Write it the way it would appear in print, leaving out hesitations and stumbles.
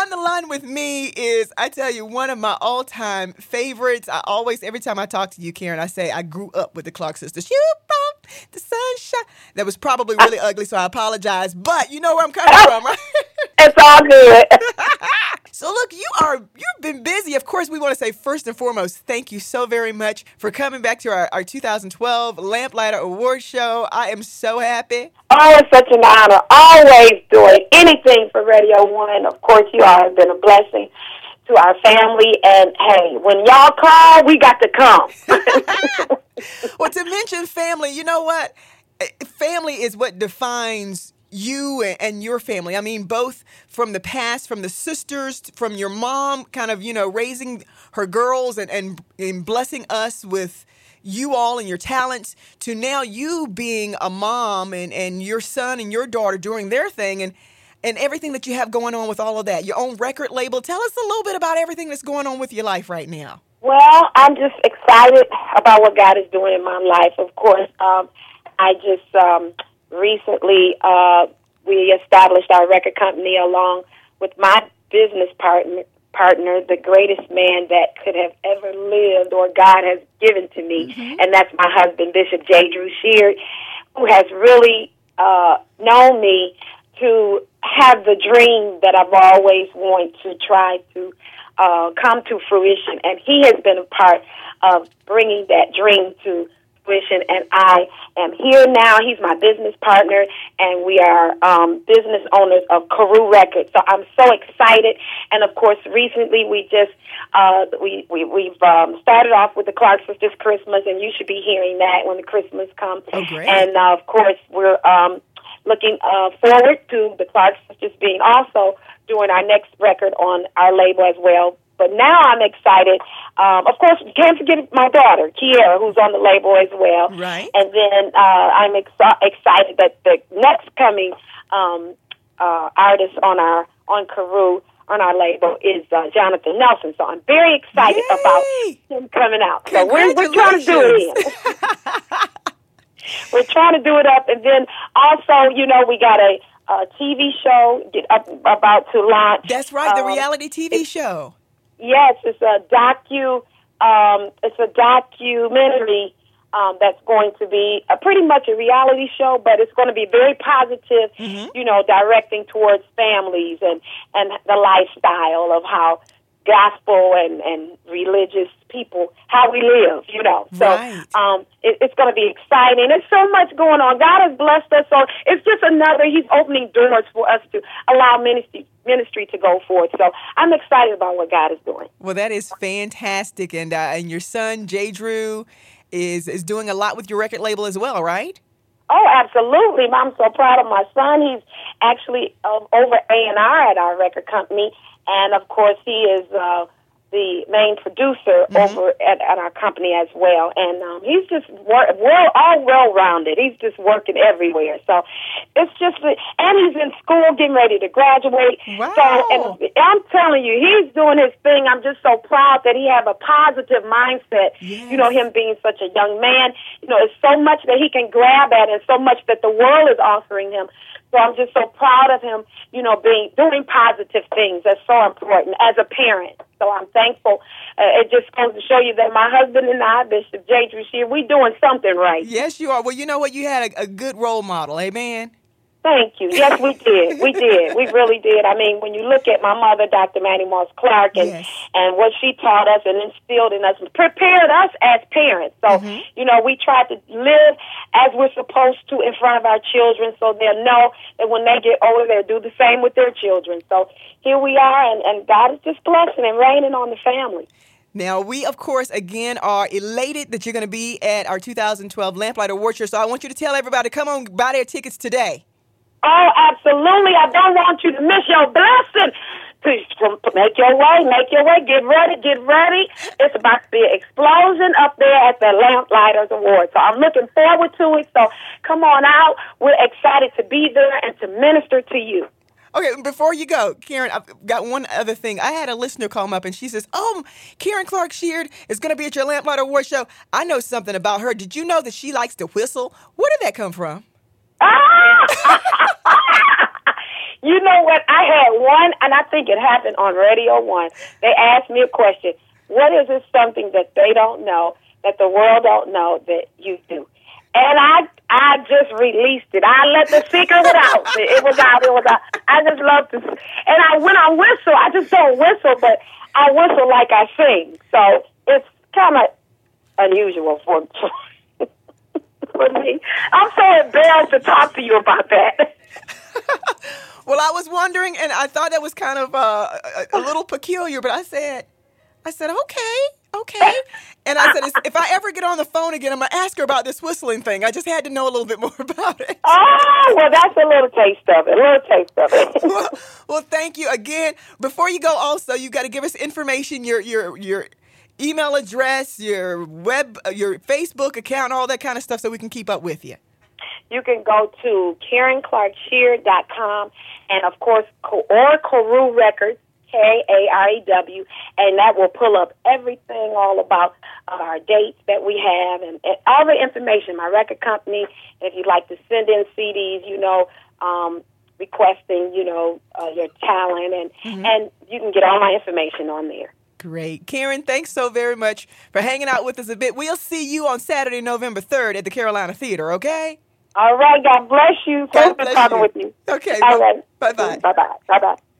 on the line with me is, I tell you, one of my all-time favorites. I always, every time I talk to you, Karen, I say I grew up with the Clark sisters. You from the sunshine. That was probably really ugly, so I apologize. But you know where I'm coming from, right? It's all good. So look, you've been busy. Of course, we want to say first and foremost, thank you so very much for coming back to our 2012 Lamplighter Award Show. I am so happy. Oh, it's such an honor. Always doing anything for Radio 1. Of course, you all have been a blessing to our family. And, hey, when y'all call, we got to come. Well, to mention family, you know what? Family is what defines you and your family. I mean, both from the past, from the sisters, from your mom, kind of, raising her girls and blessing us with you all and your talents, to now you being a mom and your son and your daughter doing their thing and everything that you have going on with all of that. Your own record label. Tell us a little bit about everything that's going on with your life right now. Well, I'm just excited about what God is doing in my life. Of course, I just recently we established our record company along with my business partner, the greatest man that could have ever lived or God has given to me, and that's my husband, Bishop J. Drew Sheard, who has really known me to have the dream that I've always wanted to try to come to fruition, and he has been a part of bringing that dream to fruition, and I am here now. He's my business partner, and we are business owners of Carew Records. So I'm so excited, and of course, recently we just we've started off with the Clark Sisters Christmas, and you should be hearing that when the Christmas comes. Oh, great! And of course, we're looking forward to the Clark Sisters being also doing our next record on our label as well. But now I'm excited. Of course, can't forget my daughter, Kiera, who's on the label as well. Right. And then I'm excited that the next coming artist on Carew, on our label, is Jonathan Nelson. So I'm very excited about him coming out. So we're trying to do it in. We're trying to do it up. And then also, we got a TV show about to launch. That's right, the reality TV show. Yes, it's a documentary that's going to be pretty much a reality show, but it's going to be very positive, directing towards families and the lifestyle of how gospel and religious people, how we live, So right. It's going to be exciting. There's so much going on. God has blessed us, so it's just he's opening doors for us to allow ministry to go forth. So I'm excited about what God is doing. Well, that is fantastic. And your son, J. Drew, is doing a lot with your record label as well, right? Oh, absolutely. I'm so proud of my son. He's actually over A&R at our record company. And, of course, he is the main producer over at our company as well. And he's just all well-rounded. He's just working everywhere. So it's just, and he's in school getting ready to graduate. Wow. So, and I'm telling you, he's doing his thing. I'm just so proud that he have a positive mindset. Yes. Him being such a young man, it's so much that he can grab at and so much that the world is offering him. So I'm just so proud of him, doing positive things. That's so important as a parent. So I'm thankful. It just goes to show you that my husband and I, Bishop J. Drew Sheard, we doing something right. Yes, you are. Well, you know what? You had a good role model. Amen. Thank you. Yes, we did. We did. We really did. I mean, when you look at my mother, Dr. Manny Moss Clark, and what she taught us and instilled in us, prepared us as parents. So, we try to live as we're supposed to in front of our children so they'll know that when they get older, they'll do the same with their children. So here we are, and God is just blessing and raining on the family. Now, we, of course, again, are elated that you're going to be at our 2012 Lamplighter Award Show. So I want you to tell everybody, come on, buy their tickets today. Oh, absolutely. I don't want you to miss your blessing. Make your way, get ready. It's about to be an explosion up there at the Lamplighters Award. So I'm looking forward to it. So come on out. We're excited to be there and to minister to you. Okay, before you go, Karen, I've got one other thing. I had a listener call up and she says, Karen Clark Sheard is going to be at your Lamplighter Award Show. I know something about her. Did you know that she likes to whistle? Where did that come from? You know what? I had one, and I think it happened on Radio 1. They asked me a question. What is it something that they don't know, that the world don't know, that you do? And I just released it. I let the secret out. It was out. I just love to. And when I whistle, I just don't whistle, but I whistle like I sing. So it's kind of unusual for me. I'm so embarrassed to talk to you about that. Well, I was wondering, and I thought that was kind of a little peculiar, but I said, okay. And I said, if I ever get on the phone again, I'm going to ask her about this whistling thing. I just had to know a little bit more about it. Oh, well, that's a little taste of it. Well, thank you again. Before you go, also, you got to give us information, your email address, your Facebook account, all that kind of stuff, so we can keep up with you. You can go to KarenClarkSheard.com and, of course, or Carew Records, Karew, and that will pull up everything all about our dates that we have and all the information, my record company. If you'd like to send in CDs, requesting, your talent, and you can get all my information on there. Great. Karen, thanks so very much for hanging out with us a bit. We'll see you on Saturday, November 3rd at the Carolina Theater, okay? All right. God bless you. Thanks for talking with you. Okay. All right. Bye-bye. Bye-bye. Bye-bye.